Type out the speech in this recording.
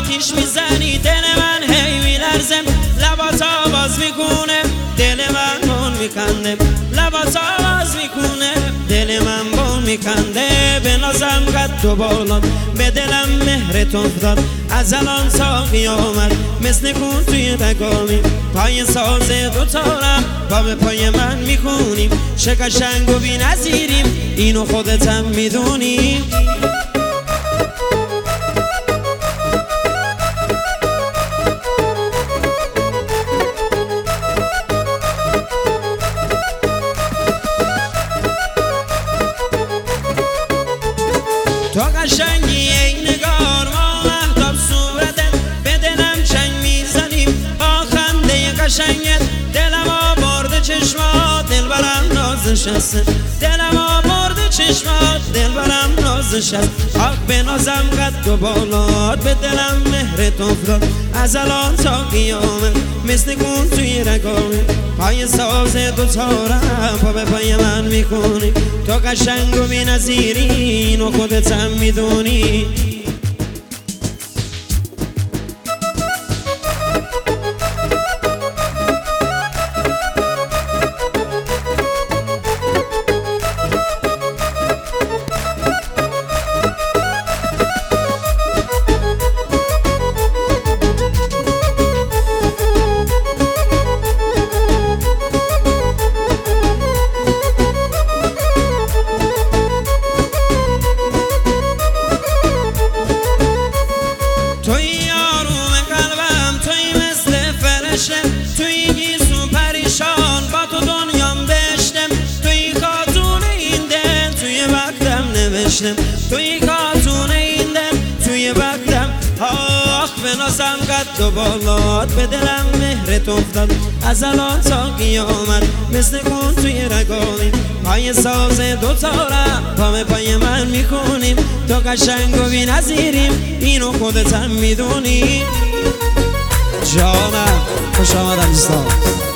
آتیش میزنی دل من هی میلرزم، لبات آواز میکنه دل من بون میکنده، لبات آواز میکنه دل من بون میکنده. به نازم قد و بالات به دلم مهرت افتاد، از الان تا قیامت مثل کن توی رگامی. پای ساز دوتارم با به پای من میخونیم، چه قشنگ و بی نظیریم اینو خودتم میدونی. تو قشنگی ای نگار ما مهتاب صورتت، به دلم چنگ میزنیم با خنده قشنگت. دلم آورده چشمات دلبرم نازش هست، دلم آورده چشمات دلبرم نازش هست. آخ به نازم قد و بالات به دلم مهرت افتاد، از الان تا قیامت مثل کن توی رگامه. پای ساز دوتارم پا به پای من میکنی، تو قشنگ و بی نظیری اینو خودتم میدونی. توی آروم قلبم توی مثل فرشته، توی گیسو پریشان با تو دنیام بشتم. توی خاتون این دل توی وقتم نوشتم، توی خاتون این دل توی وقتم. آخ به نازم قد و بالات به دلم مهرت افتاد، از الان تا قیامت مثل کن توی رگامی. پای ساز دوتارم پا به پای من میکنیم، تو قشنگ و بی نظیریم اینو خودتم میدونی. جانم خوش آمد عزیزان.